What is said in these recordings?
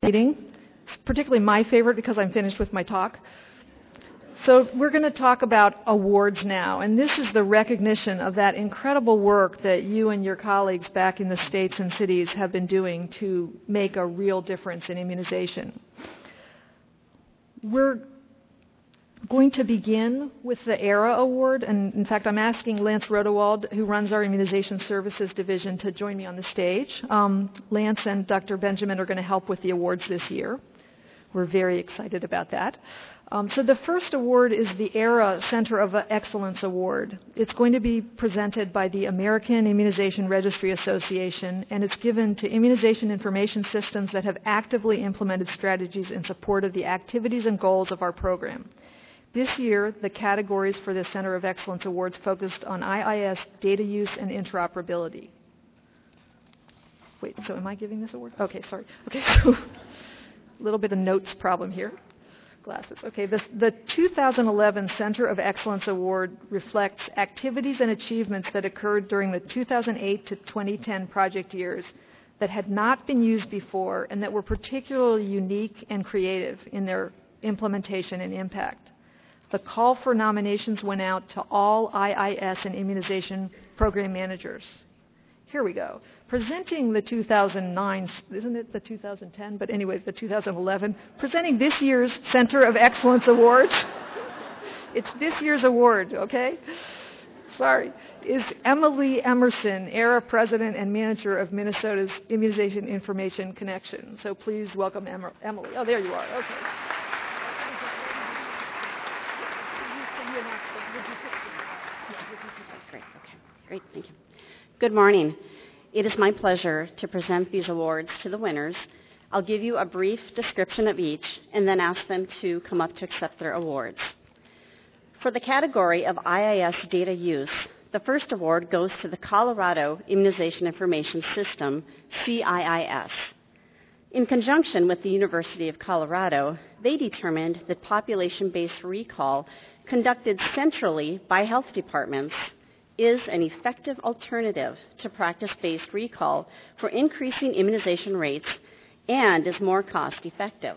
meeting. It's particularly my favorite because I'm finished with my talk. So we're going to talk about awards now, and this is the recognition of that incredible work that you and your colleagues back in the states and cities have been doing to make a real difference in immunization. We're going to begin with the ERA Award, and in fact I'm asking Lance Rodewald, who runs our Immunization Services Division, to join me on the stage. Lance and Dr. Benjamin are going to help with the awards this year. We're very excited about that. So the first award is the ERA Center of Excellence Award. It's going to be presented by the American Immunization Registry Association, and it's given to immunization information systems that have actively implemented strategies in support of the activities and goals of our program. This year, the categories for the Center of Excellence Awards focused on IIS data use and interoperability. Wait, so am I giving this award? Okay, sorry. Okay, so a little bit of notes problem here. Glasses. Okay, the 2011 Center of Excellence Award reflects activities and achievements that occurred during the 2008 to 2010 project years that had not been used before and that were particularly unique and creative in their implementation and impact. The call for nominations went out to all IIS and immunization program managers. Here we go. Presenting the 2009, isn't it the 2010? But anyway, the 2011. Presenting this year's Center of Excellence Awards. It's this year's award, okay? Sorry. Is Emily Emerson, ERA President and Manager of Minnesota's Immunization Information Connection. So please welcome Emily. Oh, there you are. Okay. Great, thank you. Good morning. It is my pleasure to present these awards to the winners. I'll give you a brief description of each and then ask them to come up to accept their awards. For the category of IIS data use, the first award goes to the Colorado Immunization Information System, CIIS. In conjunction with the University of Colorado, they determined that population-based recall conducted centrally by health departments is an effective alternative to practice-based recall for increasing immunization rates and is more cost-effective.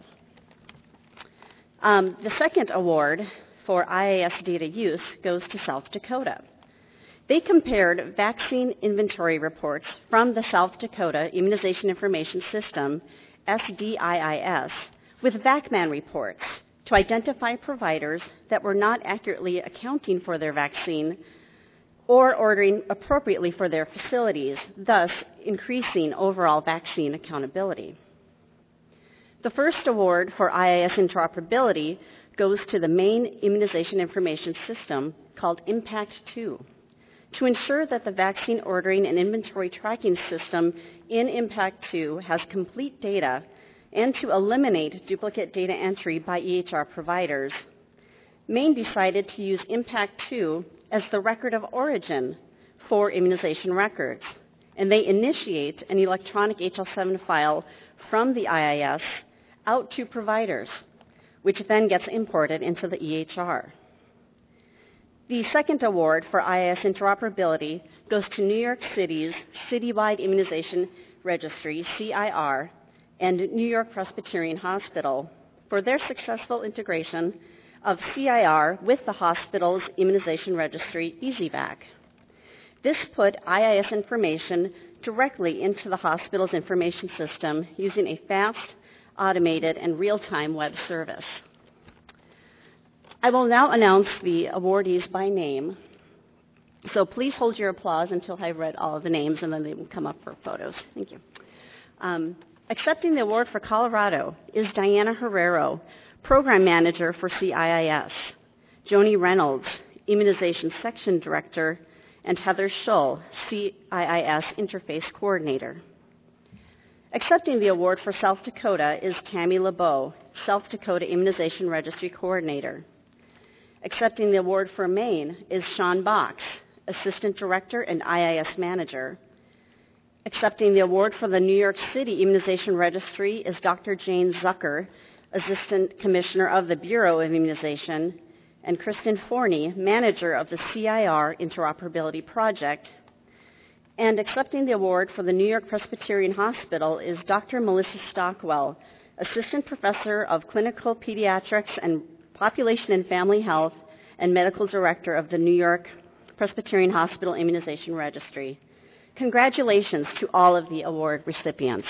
The second award for IIS data use goes to South Dakota. They compared vaccine inventory reports from the South Dakota Immunization Information System, SDIIS, with VACMAN reports to identify providers that were not accurately accounting for their vaccine or ordering appropriately for their facilities, thus increasing overall vaccine accountability. The first award for IIS interoperability goes to the main immunization information system called IMPACT-2 to ensure that the vaccine ordering and inventory tracking system in IMPACT-2 has complete data and to eliminate duplicate data entry by EHR providers. Maine decided to use IMPACT-2 as the record of origin for immunization records, and they initiate an electronic HL7 file from the IIS out to providers, which then gets imported into the EHR. The second award for IIS interoperability goes to New York City's Citywide Immunization Registry, CIR, and New York Presbyterian Hospital for their successful integration of CIR with the hospital's immunization registry, EasyVac. This put IIS information directly into the hospital's information system using a fast, automated, and real-time web service. I will now announce the awardees by name. So please hold your applause until I've read all of the names, and then they will come up for photos. Thank you. Accepting the award for Colorado is Diana Herrero, Program Manager for CIIS, Joni Reynolds, Immunization Section Director, and Heather Schull, CIIS Interface Coordinator. Accepting the award for South Dakota is Tammy LeBeau, South Dakota Immunization Registry Coordinator. Accepting the award for Maine is Sean Box, Assistant Director and IIS Manager. Accepting the award for the New York City Immunization Registry is Dr. Jane Zucker, Assistant Commissioner of the Bureau of Immunization, and Kristen Forney, Manager of the CIR Interoperability Project. And accepting the award for the New York Presbyterian Hospital is Dr. Melissa Stockwell, Assistant Professor of Clinical Pediatrics and Population and Family Health, and Medical Director of the New York Presbyterian Hospital Immunization Registry. Congratulations to all of the award recipients.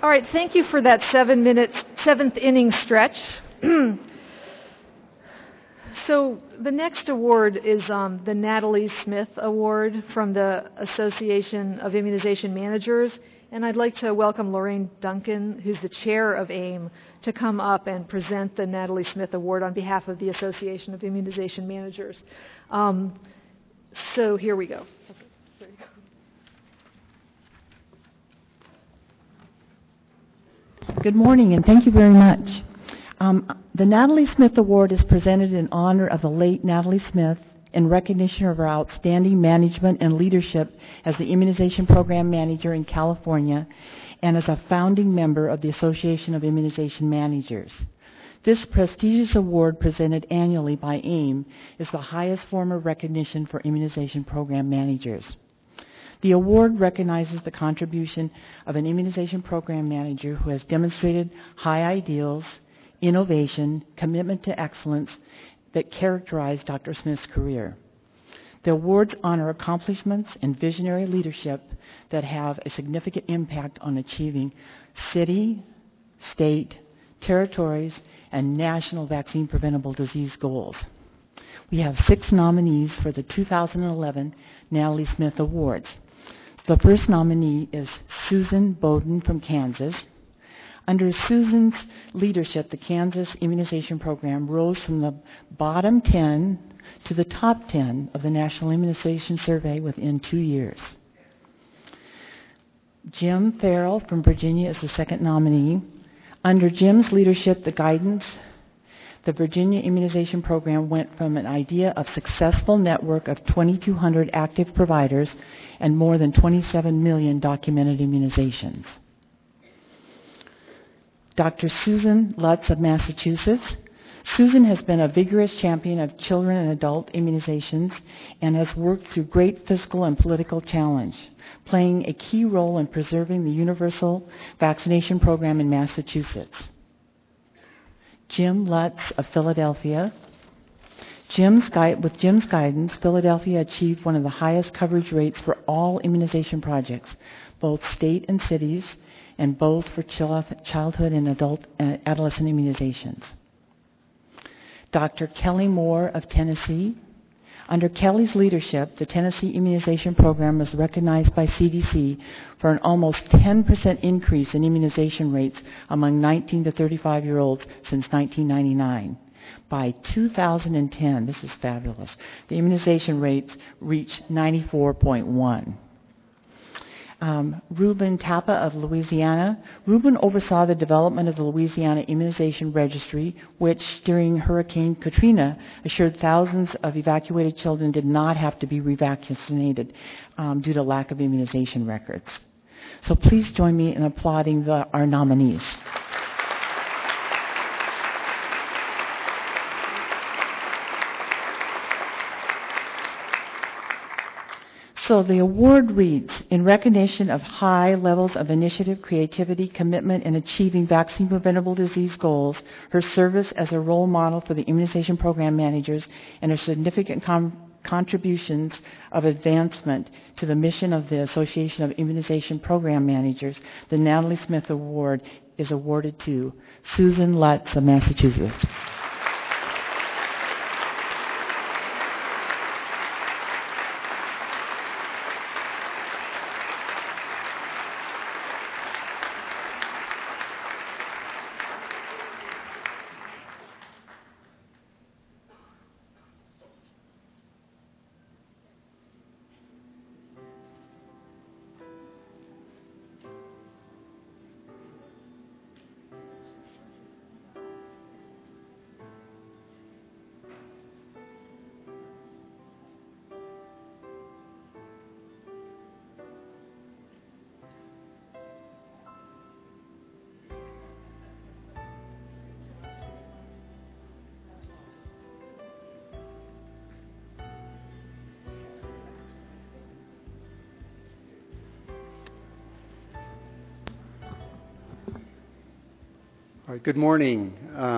All right, thank you for that 7-minute, seventh inning stretch. So the next award is the Natalie Smith Award from the Association of Immunization Managers. And I'd like to welcome Lorraine Duncan, who's the chair of AIM, to come up and present the Natalie Smith Award on behalf of the Association of Immunization Managers. So here we go. Okay, there you go. Good morning, and thank you very much. The Natalie Smith Award is presented in honor of the late Natalie Smith in recognition of her outstanding management and leadership as the immunization program manager in California and as a founding member of the Association of Immunization Managers. This prestigious award, presented annually by AIM, is the highest form of recognition for immunization program managers. The award recognizes the contribution of an immunization program manager who has demonstrated high ideals, innovation, commitment to excellence that characterize Dr. Smith's career. The awards honor accomplishments and visionary leadership that have a significant impact on achieving city, state, territories, and national vaccine preventable disease goals. We have 6 nominees for the 2011 Natalie Smith Awards. The first nominee is Susan Bowden from Kansas. Under Susan's leadership, the Kansas immunization program rose from the bottom 10 to the top 10 of the National Immunization Survey within 2 years. Jim Farrell from Virginia is the second nominee. Under Jim's leadership, the Virginia immunization program went from an idea of successful network of 2,200 active providers and more than 27 million documented immunizations. Dr. Susan Lutz of Massachusetts. Susan has been a vigorous champion of children and adult immunizations and has worked through great fiscal and political challenge, playing a key role in preserving the universal vaccination program in Massachusetts. Jim Lutz of Philadelphia. With Jim's guidance, Philadelphia achieved one of the highest coverage rates for all immunization projects, both state and cities, and both for childhood and adolescent immunizations. Dr. Kelly Moore of Tennessee. Under Kelly's leadership, the Tennessee immunization program was recognized by CDC for an almost 10% increase in immunization rates among 19 to 35-year-olds since 1999. By 2010, this is fabulous, the immunization rates reached 94.1. Ruben Tapa of Louisiana. Ruben oversaw the development of the Louisiana Immunization Registry, which during Hurricane Katrina assured thousands of evacuated children did not have to be revaccinated due to lack of immunization records. So please join me in applauding our nominees. So the award reads, in recognition of high levels of initiative, creativity, commitment in achieving vaccine preventable disease goals, her service as a role model for the immunization program managers, and her significant contributions of advancement to the mission of the Association of Immunization Program Managers, the Natalie Smith Award is awarded to Susan Lutz of Massachusetts. All right, good morning.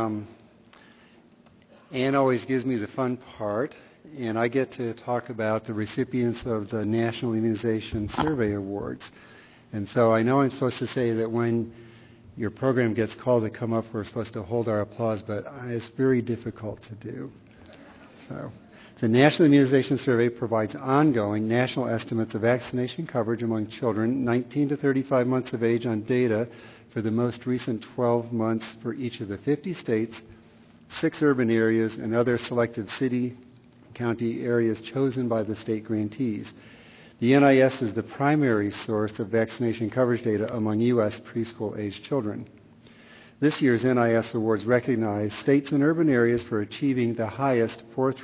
Ann always gives me the fun part, and I get to talk about the recipients of the National Immunization Survey Awards. And so I know I'm supposed to say that when your program gets called to come up, we're supposed to hold our applause, but it's very difficult to do. So, the National Immunization Survey provides ongoing national estimates of vaccination coverage among children 19 to 35 months of age on data for the most recent 12 months for each of the 50 states, 6 urban areas, and other selected city, county areas chosen by the state grantees. The NIS is the primary source of vaccination coverage data among U.S. preschool-age children. This year's NIS awards recognize states and urban areas for achieving the highest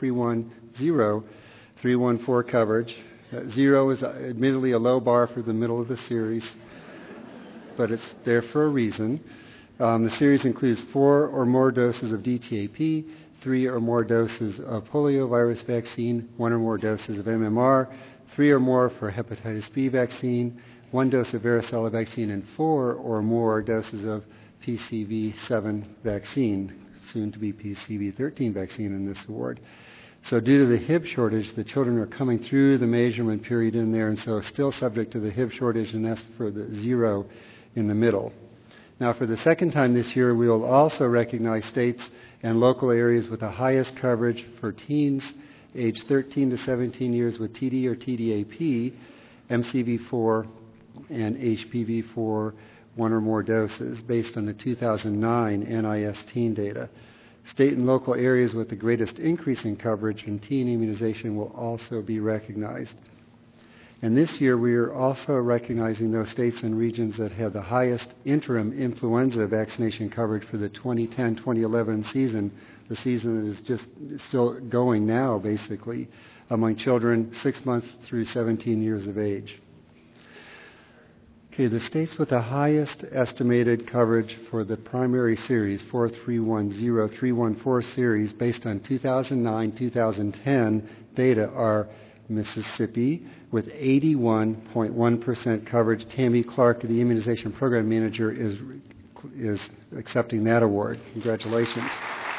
431-0-314 coverage. 0 is admittedly a low bar for the middle of the series, but it's there for a reason. The series includes 4 or more doses of DTaP, 3 or more doses of poliovirus vaccine, 1 or more doses of MMR, 3 or more for hepatitis B vaccine, 1 dose of varicella vaccine, and 4 or more doses of PCV7 vaccine, soon to be PCV13 vaccine in this award. So due to the Hib shortage, the children are coming through the measurement period in there, and so still subject to the Hib shortage, and that's for the 0 in the middle. Now, for the second time this year, we will also recognize states and local areas with the highest coverage for teens aged 13 to 17 years with TD or TDAP, MCV4, and HPV4, 1 or more doses, based on the 2009 NIS teen data. State and local areas with the greatest increase in coverage in teen immunization will also be recognized. And this year, we are also recognizing those states and regions that have the highest interim influenza vaccination coverage for the 2010-2011 season, the season that is just still going now, basically, among children 6 months through 17 years of age. Okay, the states with the highest estimated coverage for the primary series, 431-0-314 series, based on 2009-2010 data are Mississippi with 81.1% coverage. Tammy Clark, the immunization program manager, is accepting that award. Congratulations.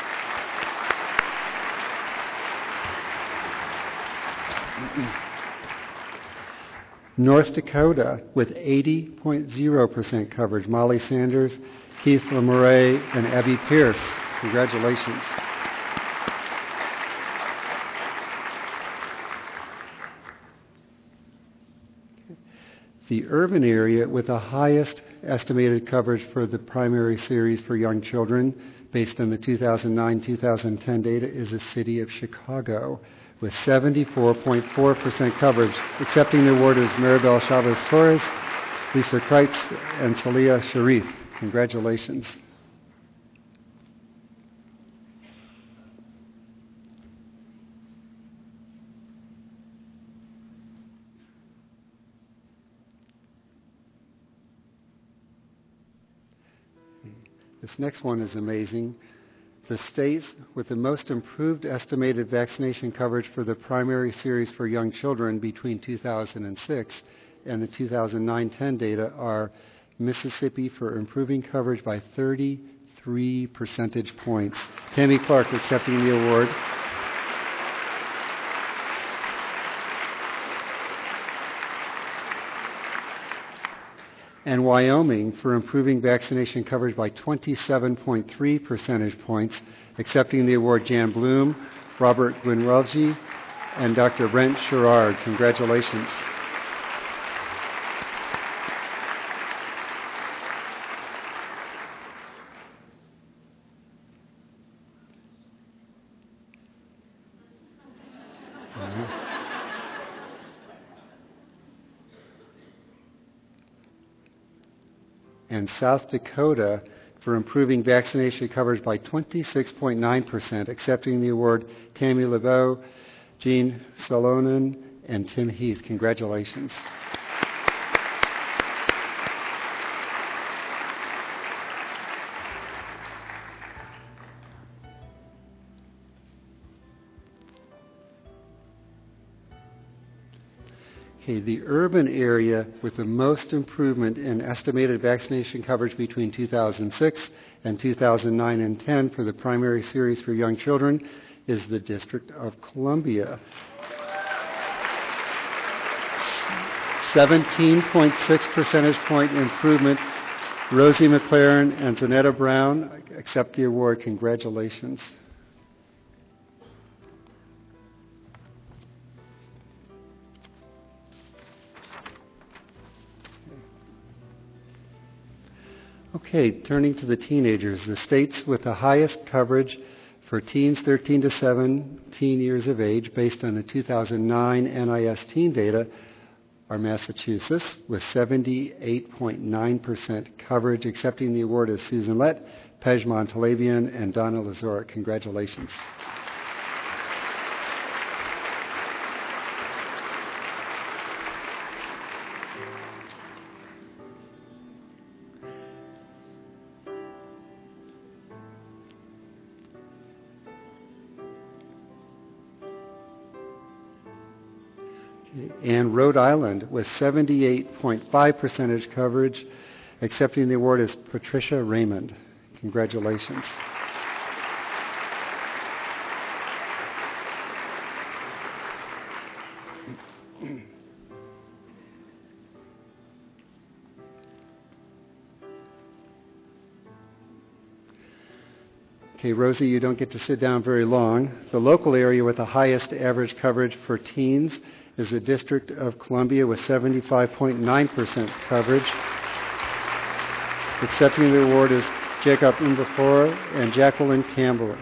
North Dakota with 80.0% coverage. Molly Sanders, Keith LeMurray, and Abby Pierce. Congratulations. The urban area with the highest estimated coverage for the primary series for young children, based on the 2009-2010 data, is the city of Chicago, with 74.4% coverage. Accepting the award is Maribel Chavez Torres, Lisa Kreitz, and Talia Sharif. Congratulations. This next one is amazing. The states with the most improved estimated vaccination coverage for the primary series for young children between 2006 and the 2009-10 data are Mississippi for improving coverage by 33 percentage points. Tammy Clark accepting the award. And Wyoming for improving vaccination coverage by 27.3 percentage points, accepting the award Jan Bloom, Robert Gwynwelji, and Dr. Brent Sherrard. Congratulations. And South Dakota for improving vaccination coverage by 26.9%, accepting the award Tammy LeBeau, Jean Salonen, and Tim Heath. Congratulations. Okay, the urban area with the most improvement in estimated vaccination coverage between 2006 and 2009 and 10 for the primary series for young children is the District of Columbia. 17.6 percentage point improvement Rosie McLaren and Zanetta Brown accept the award. Congratulations. Okay, turning to the teenagers. The states with the highest coverage for teens 13 to 17 years of age based on the 2009 NIS teen data are Massachusetts with 78.9% coverage. Accepting the award is Susan Lett, Pejman Talabian, and Donna Lazora. Congratulations. And Rhode Island with 78.5% coverage. Accepting the award is Patricia Raymond. Congratulations. Okay, Rosie, you don't get to sit down very long. The local area with the highest average coverage for teens is the District of Columbia with 75.9% coverage. Accepting the award is Jacob Mbafora and Jacqueline Campbell.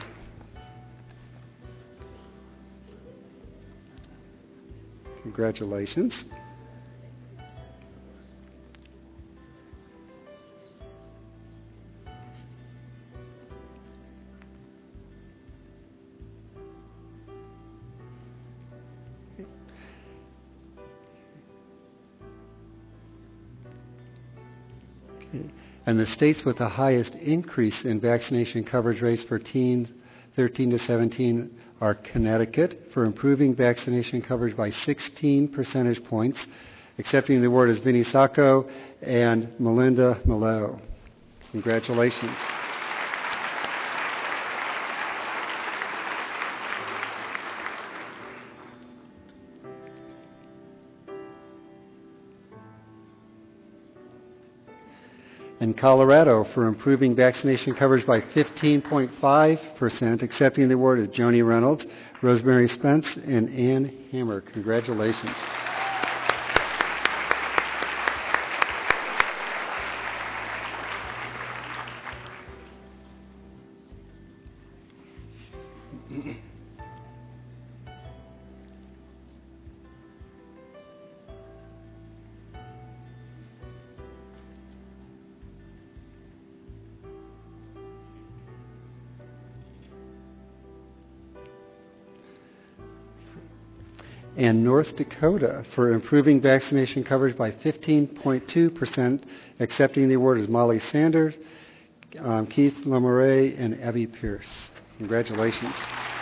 Congratulations. And the states with the highest increase in vaccination coverage rates for teens 13 to 17 are Connecticut for improving vaccination coverage by 16 percentage points. Accepting the award is Vinnie Sacco and Melinda Millau. Congratulations. And Colorado for improving vaccination coverage by 15.5%. Accepting the award is Joni Reynolds, Rosemary Spence, and Ann Hammer. Congratulations. And North Dakota for improving vaccination coverage by 15.2%. Accepting the award is Molly Sanders, Keith Lamoureux, and Abby Pierce. Congratulations.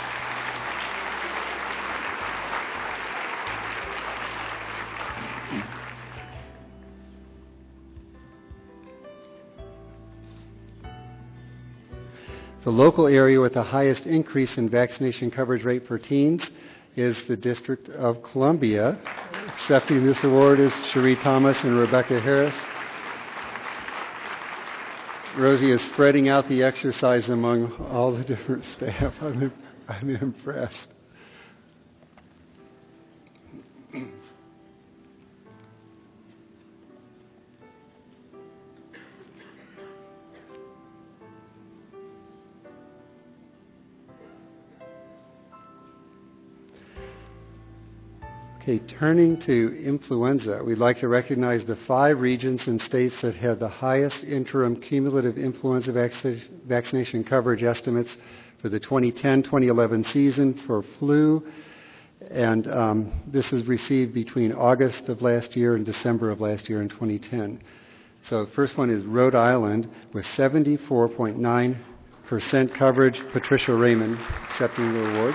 The local area with the highest increase in vaccination coverage rate for teens is the District of Columbia. Accepting this award is Cherie Thomas and Rebecca Harris. Rosie is spreading out the exercise among all the different staff. I'm impressed. Okay, turning to influenza, we'd like to recognize the 5 regions and states that had the highest interim cumulative influenza vaccination coverage estimates for the 2010-2011 season for flu. And this is received between August of last year and December of last year in 2010. So the first one is Rhode Island with 74.9% coverage. Patricia Raymond accepting the award.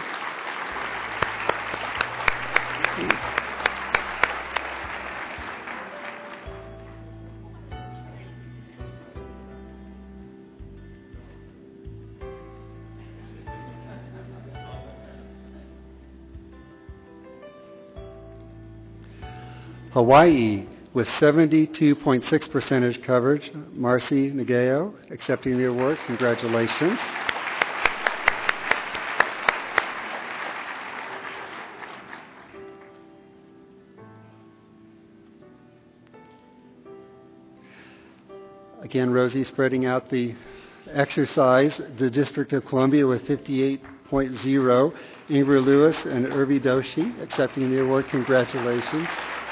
Hawaii with 72.6% coverage, Marcy Nagao, accepting the award. Congratulations. Again, Rosie spreading out the exercise. The District of Columbia with 58.0. Ingrid Lewis and Irvi Doshi accepting the award. Congratulations.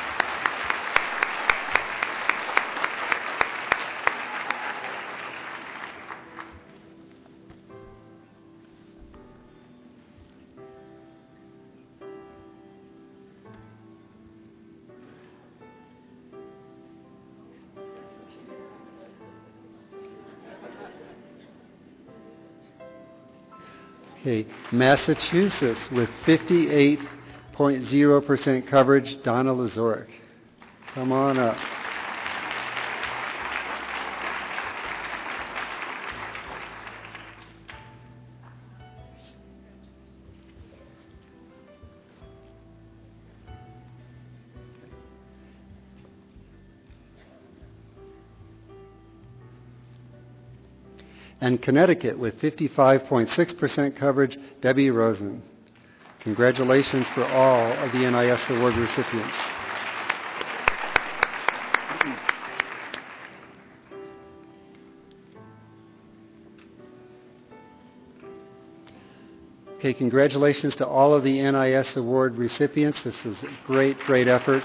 Okay, Massachusetts with 58.0% coverage, Donna Lazoric. Come on up. And Connecticut with 55.6% coverage, Debbie Rosen. Congratulations for all of the NIS award recipients. Okay, congratulations to all of the NIS award recipients. This is a great, great effort.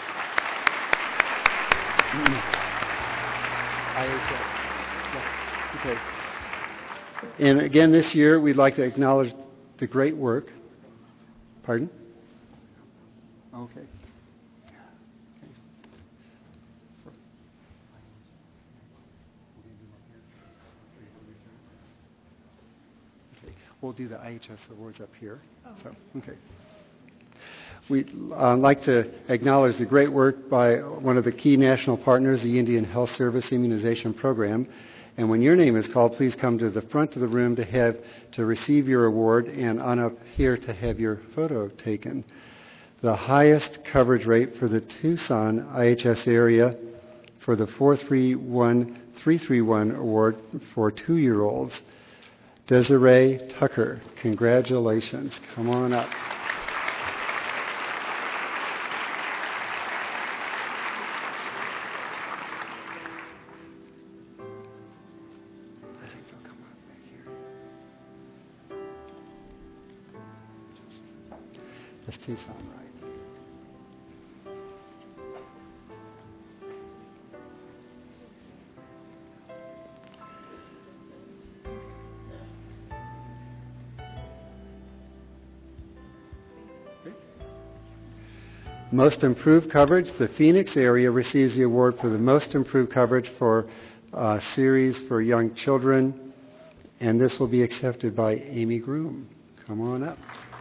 Okay. And again, this year, we'd like to acknowledge the great work. Pardon? Okay. We'll do the IHS awards up here. So, okay. We'd like to acknowledge the great work by one of the key national partners, the Indian Health Service Immunization Program. And when your name is called, please come to the front of the room to receive your award, and on up here to have your photo taken. The highest coverage rate for the Tucson IHS area for the 431331 award for 2-year-olds, Desiree Tucker. Congratulations. Come on up. That's Tucson, right? Okay. Most improved coverage. The Phoenix area receives the award for the most improved coverage for a series for young children, and this will be accepted by Amy Groom. Come on up.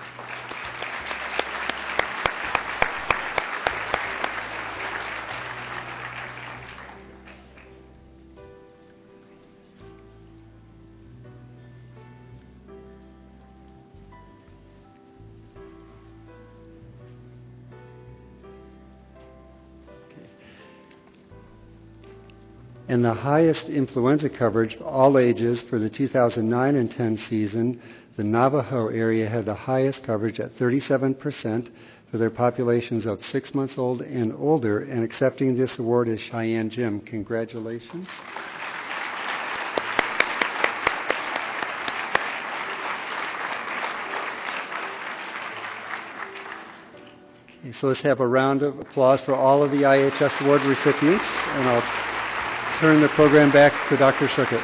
And the highest influenza coverage, all ages, for the 2009 and 10 season, the Navajo area had the highest coverage at 37% for their populations of 6 months old and older, and accepting this award is Cheyenne Jim. Congratulations. Okay, so let's have a round of applause for all of the IHS award recipients, and I'll turn the program back to Dr. Schuckert.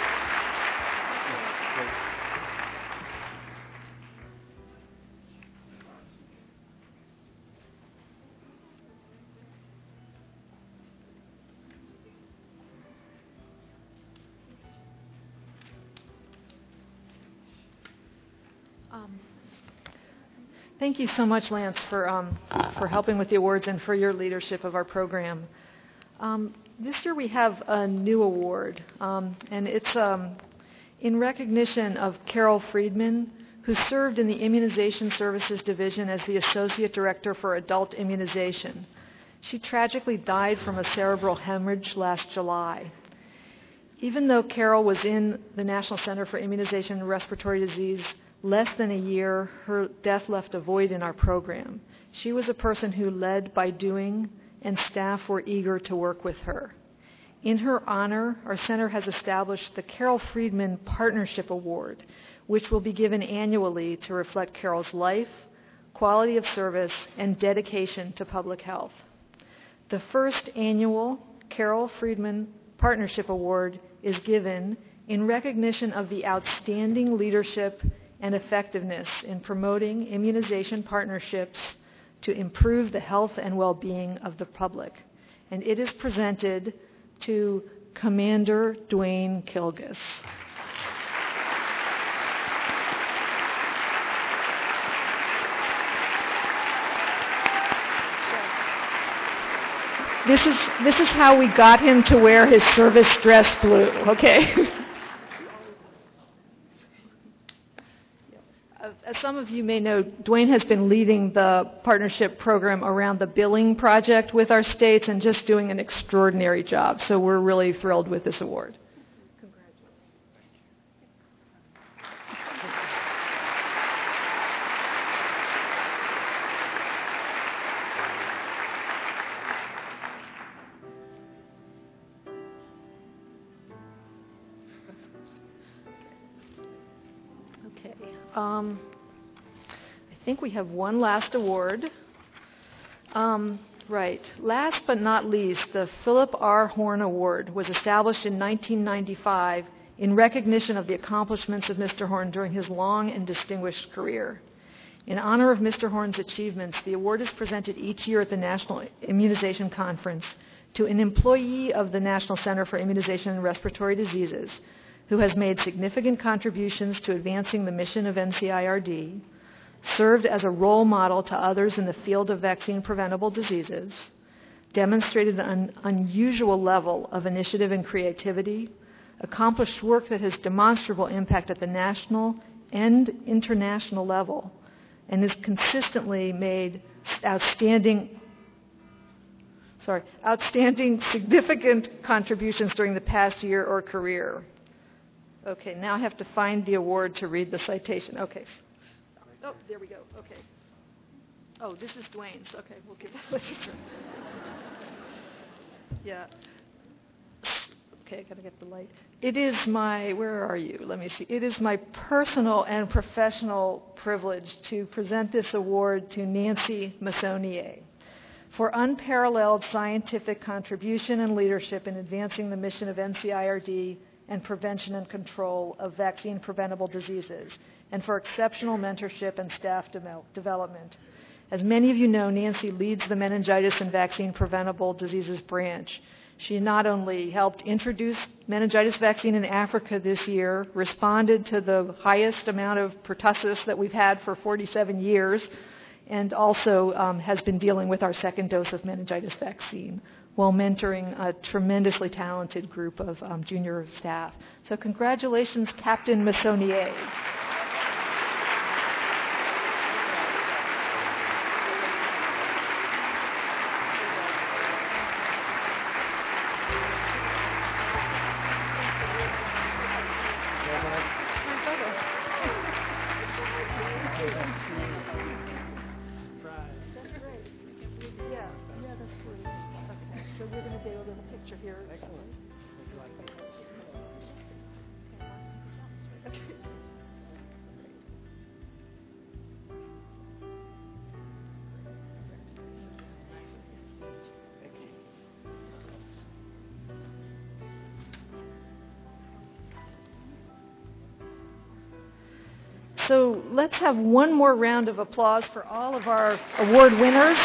Thank you so much, Lance, for helping with the awards and for your leadership of our program. This year we have a new award, and it's in recognition of Carol Friedman, who served in the Immunization Services Division as the Associate Director for Adult Immunization. She tragically died from a cerebral hemorrhage last July. Even though Carol was in the National Center for Immunization and Respiratory Disease less than a year, her death left a void in our program. She was a person who led by doing, and staff were eager to work with her. In her honor, our center has established the Carol Friedman Partnership Award, which will be given annually to reflect Carol's life, quality of service, and dedication to public health. The first annual Carol Friedman Partnership Award is given in recognition of the outstanding leadership and effectiveness in promoting immunization partnerships to improve the health and well-being of the public. And it is presented to Commander Dwayne Kilgus. This is how we got him to wear his service dress blue, okay? As some of you may know, Dwayne has been leading the partnership program around the billing project with our states and just doing an extraordinary job. So we're really thrilled with this award. I think we have one last award. Right. Last but not least, the Philip R. Horn Award was established in 1995 in recognition of the accomplishments of Mr. Horn during his long and distinguished career. In honor of Mr. Horn's achievements, the award is presented each year at the National Immunization Conference to an employee of the National Center for Immunization and Respiratory Diseases who has made significant contributions to advancing the mission of NCIRD, served as a role model to others in the field of vaccine-preventable diseases, demonstrated an unusual level of initiative and creativity, accomplished work that has demonstrable impact at the national and international level, and has consistently made outstanding significant contributions during the past year or career. Okay, now I have to find the award to read the citation. Okay. Oh, there we go. Okay. Oh, this is Dwayne's. Okay, we'll give that later. Yeah. Okay, I gotta get the light. It is my, where are you? Let me see. It is my personal and professional privilege to present this award to Nancy Messonnier for unparalleled scientific contribution and leadership in advancing the mission of NCIRD and prevention and control of vaccine-preventable diseases, and for exceptional mentorship and staff development. As many of you know, Nancy leads the meningitis and vaccine-preventable diseases branch. She not only helped introduce meningitis vaccine in Africa this year, responded to the highest amount of pertussis that we've had for 47 years, and also has been dealing with our second dose of meningitis vaccine while mentoring a tremendously talented group of junior staff. So congratulations, Captain Messonnier. So let's have one more round of applause for all of our award winners.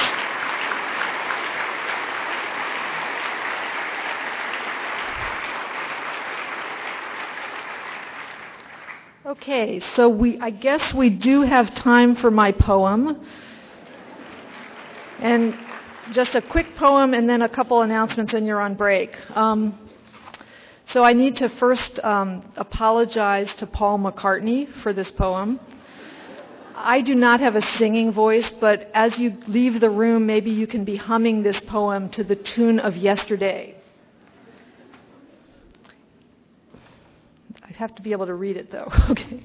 Okay, so I guess we do have time for my poem. And just a quick poem and then a couple announcements and you're on break. So I need to first apologize to Paul McCartney for this poem. I do not have a singing voice, but as you leave the room, maybe you can be humming this poem to the tune of Yesterday. I'd have to be able to read it, though. Okay.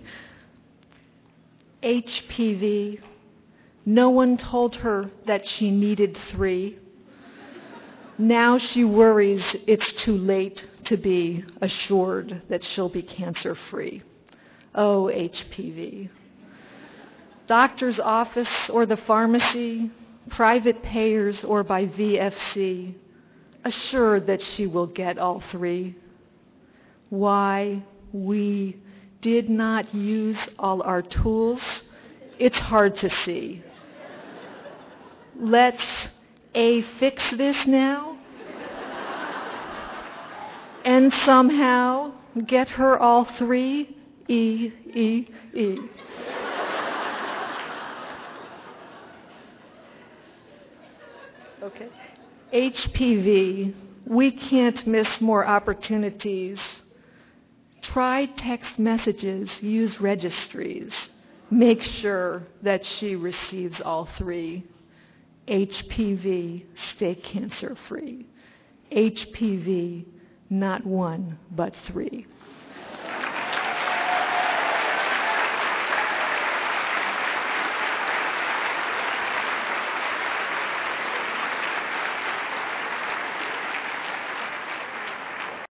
HPV. No one told her that she needed 3. Now she worries it's too late to be assured that she'll be cancer-free. Oh, HPV. Doctor's office or the pharmacy, private payers or by VFC, assured that she will get all 3. Why we did not use all our tools, it's hard to see. Let's fix this now and somehow get her all 3. E. Okay. HPV, we can't miss more opportunities. Try text messages, use registries. Make sure that she receives all 3. HPV, stay cancer-free. HPV, not 1, but 3.